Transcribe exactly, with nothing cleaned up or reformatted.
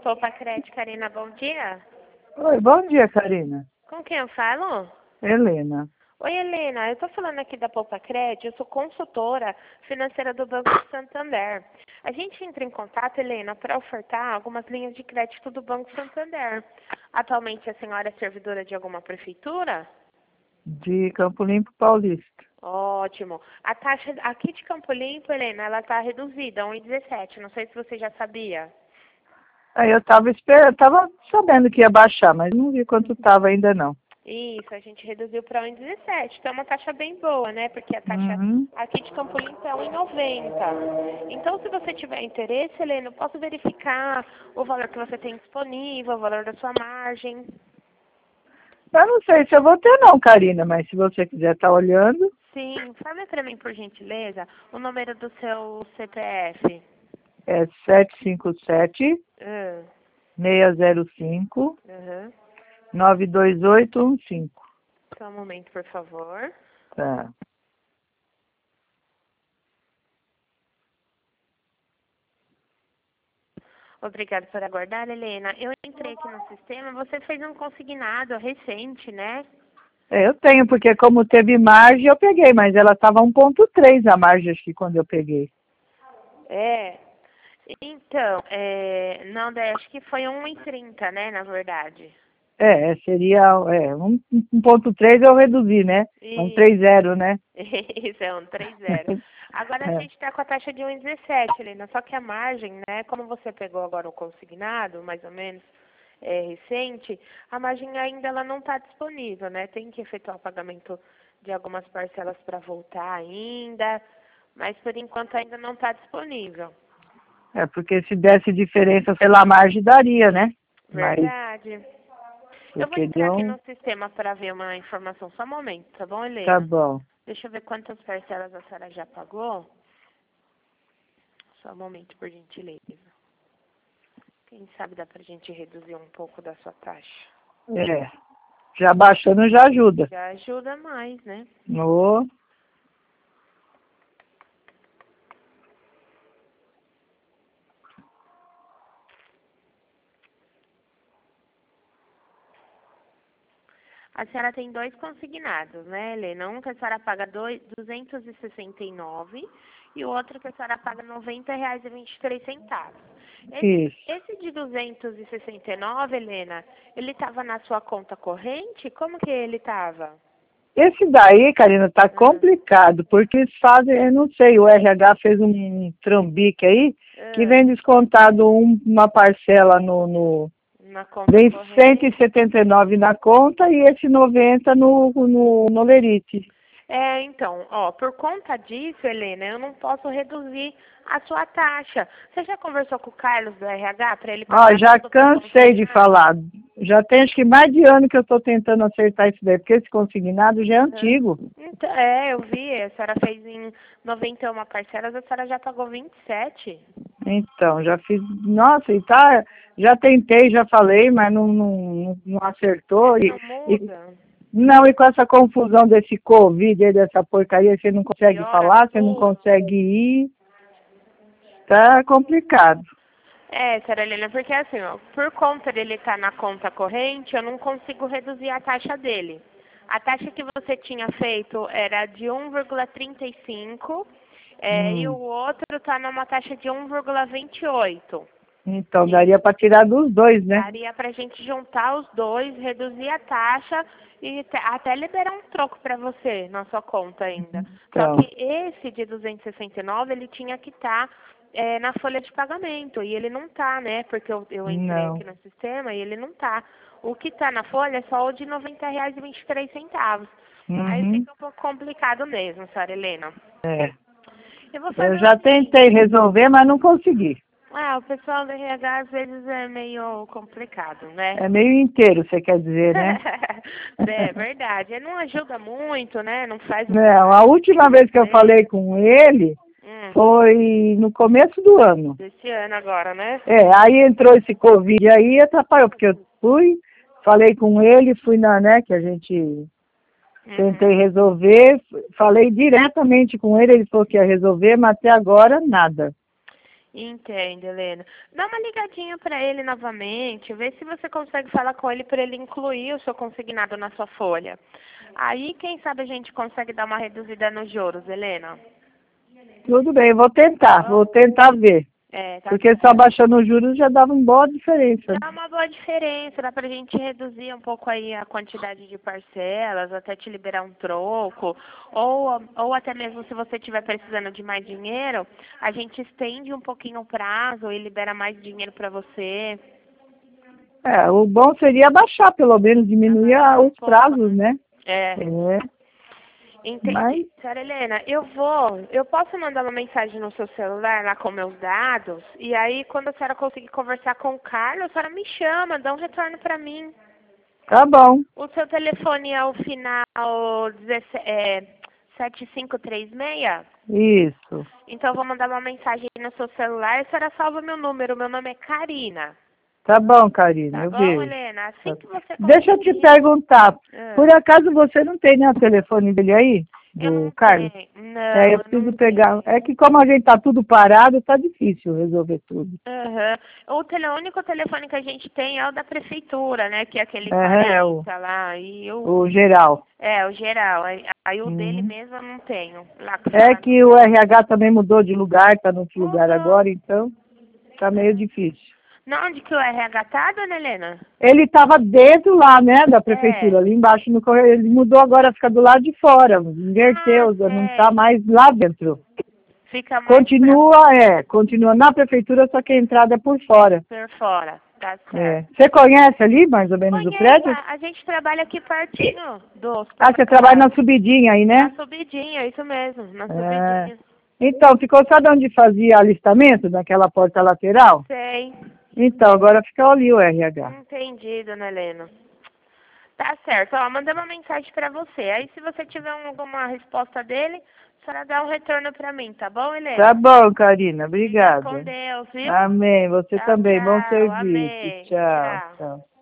Poupa Crédito, Karina, bom dia. Oi, bom dia, Karina. Com quem eu falo? Helena. Oi, Helena, eu estou falando aqui da Poupa Crédito, eu sou consultora financeira do Banco Santander. A gente entra em contato, Helena, para ofertar algumas linhas de crédito do Banco Santander. Atualmente a senhora é servidora de alguma prefeitura? De Campo Limpo Paulista. Ótimo. A taxa aqui de Campo Limpo, Helena, ela está reduzida, um vírgula dezessete. Não sei se você já sabia. Aí eu estava esperando, tava sabendo que ia baixar, mas não vi quanto estava ainda não. Isso, a gente reduziu para um vírgula dezessete. Então é uma taxa bem boa, né? Porque a taxa Uhum. aqui de Campo Limpo é um vírgula noventa. Então, se você tiver interesse, Helena, eu posso verificar o valor que você tem disponível, o valor da sua margem. Eu não sei se eu vou ter não, Karina, mas se você quiser estar olhando. Sim, fala para mim, por gentileza, o número do seu C P F. É sete cinco sete, Uh, seis zero cinco, uhum. nove dois oito um cinco. Só um momento, por favor. Tá. Obrigada por aguardar, Helena. Eu entrei aqui no sistema, você fez um consignado recente, né? É, eu tenho, porque como teve margem, eu peguei, mas ela estava um ponto três a margem, acho que quando eu peguei. É. Então, é, não, daí acho que foi um e trinta, né, na verdade. É, seria é, um, um ponto três eu reduzi, né? É um E três zero, né? isso é um três zero. Agora a É. gente está com a taxa de um vírgula dezessete, Helena, só que a margem, né, como você pegou agora o consignado, mais ou menos, é, recente, a margem ainda ela não está disponível, né? Tem que efetuar o pagamento de algumas parcelas para voltar ainda, mas por enquanto ainda não está disponível. É, porque se desse diferença pela margem, daria, né? Mas, Verdade. Eu vou porque entrar deu aqui um... no sistema para ver uma informação. Só um momento, tá bom, Tá Helena? bom. Deixa eu ver quantas parcelas a senhora já pagou. Só um momento, por gentileza. Quem sabe dá pra gente reduzir um pouco da sua taxa. É. Já baixando já ajuda. Já ajuda mais, né? No... A senhora tem dois consignados, né, Helena? Um que a senhora paga dois- duzentos e sessenta e nove e o outro que a senhora paga noventa reais e vinte e três centavos. Esse, Isso. esse de duzentos e sessenta e nove, Helena, ele estava na sua conta corrente? Como que ele estava? Esse daí, Karina, tá complicado, porque eles fazem, eu não sei, o R H fez um trambique aí, que Ah, vem descontado um- uma parcela no, no... na conta Vem cento corrente? e setenta e nove na conta e esse noventa no, no, no Lerite. É, então, ó, por conta disso, Helena, eu não posso reduzir a sua taxa. Você já conversou com o Carlos do R H para ele Ó, passar já tudo pro cansei de consignado? falar. Já tem acho que mais de ano que eu estou tentando acertar isso daí, porque esse consignado já é Uhum. antigo. Então, é, eu vi, a senhora fez em noventa e uma parcelas, a senhora já pagou vinte e sete. Então, já fiz. Nossa, e tá. Já tentei, já falei, mas não, não, não acertou. E, Não e- muda, não, e com essa confusão desse Covid aí, dessa porcaria, você não consegue piora falar, você não tudo. consegue ir. Tá complicado. É, senhora Helena, porque assim, ó, por conta dele estar na conta corrente, eu não consigo reduzir a taxa dele. A taxa que você tinha feito era de um vírgula trinta e cinco, é, e o Hum. outro está numa taxa de um vírgula vinte e oito. Então, E daria para tirar dos dois, né? daria para a gente juntar os dois, reduzir a taxa e te- até liberar um troco para você na sua conta ainda. Só Então, que esse de duzentos e sessenta e nove, ele tinha que estar na folha de pagamento e ele não tá, né? Porque eu, eu entrei não. aqui no sistema e ele não tá. O que tá na folha é só o de noventa reais e vinte e três centavos. Aí Uhum. fica um pouco complicado mesmo, senhora Helena. É. Eu vou Eu fazer o já tentei seguinte. resolver, mas não consegui. Ah, o pessoal do R H às vezes é meio complicado, né? É meio inteiro, você quer dizer, né? É verdade. Ele não ajuda muito, né? Não faz o Não, a trabalho que tem última que vez que eu fazer. falei com ele Hum, foi no começo do ano. desse ano agora, né? É, aí entrou esse Covid aí e atrapalhou, porque eu fui, falei com ele, fui na, né, que a gente tentei Uhum. resolver, falei diretamente com ele, ele falou que ia resolver, mas até agora nada. Entendo, Helena. Dá uma ligadinha para ele novamente, vê se você consegue falar com ele para ele incluir o seu consignado na sua folha. Aí, quem sabe a gente consegue dar uma reduzida nos juros, Helena. Tudo bem, eu vou tentar, vou tentar ver. É, tá Porque só baixando os juros já dava uma boa diferença. Dá uma boa diferença, dá pra gente reduzir um pouco aí a quantidade de parcelas, até te liberar um troco, ou, ou até mesmo se você estiver precisando de mais dinheiro, a gente estende um pouquinho o prazo e libera mais dinheiro pra você. É, o bom seria baixar, pelo menos, diminuir Abaixar um os pouco, prazos, né? É. É. Entendi. Mas, Senhora Helena, eu vou, eu posso mandar uma mensagem no seu celular lá com meus dados, e aí quando a senhora conseguir conversar com o Carlos, a senhora me chama, dá um retorno pra mim. tá bom. O seu telefone é o final dezessete, é, sete cinco três seis? Isso. Então eu vou mandar uma mensagem no seu celular e a senhora salva meu número. Meu nome é Karina. Tá bom, Karina, Tá eu bom, vejo. Helena? Assim que você Deixa eu te conseguir... perguntar, Ah, por acaso você não tem, né, o telefone dele aí? eu Do não Carlos? tenho. Não, É, eu eu não preciso tenho. pegar. É que como a gente tá tudo parado, tá difícil resolver tudo. Aham. O, tele, o único telefone que a gente tem é o da prefeitura, né? Que é aquele É, é o, quarenta lá. E o, o geral. é, o geral. Aí, aí o dele Uhum. mesmo eu não tenho. Lá que É fala no- que o R H também mudou de lugar, tá no outro lugar Mudou. agora, então tá meio difícil. Não, onde que o R H tá, dona Helena? Ele estava dentro lá, né, da É. prefeitura, ali embaixo no correio. Ele mudou agora, fica do lado de fora, Ah, inverteu, não está sei. mais lá dentro. Fica mais pra Continua, é, continua na prefeitura, só que a entrada é por fora. por fora. Tá É. certo. Você conhece ali, mais ou menos, o Conheço, prédio? a a gente trabalha aqui pertinho do Ah, você trabalha na supermercado. subidinha aí, Na né? subidinha, isso mesmo, na É. subidinha. Então, ficou sabe onde fazia alistamento, naquela porta lateral? Sei. Então, agora fica ali o R H. Entendi, dona Helena. Tá certo. Ó, mandei uma mensagem pra você. Aí, se você tiver um- alguma resposta dele, a senhora dá um retorno pra mim, tá bom, Helena? Tá bom, Karina, Fica com obrigada. Deus, viu? Amém, você Tchau, também, bom tchau. serviço. Amém. Tchau, Tchau. tchau.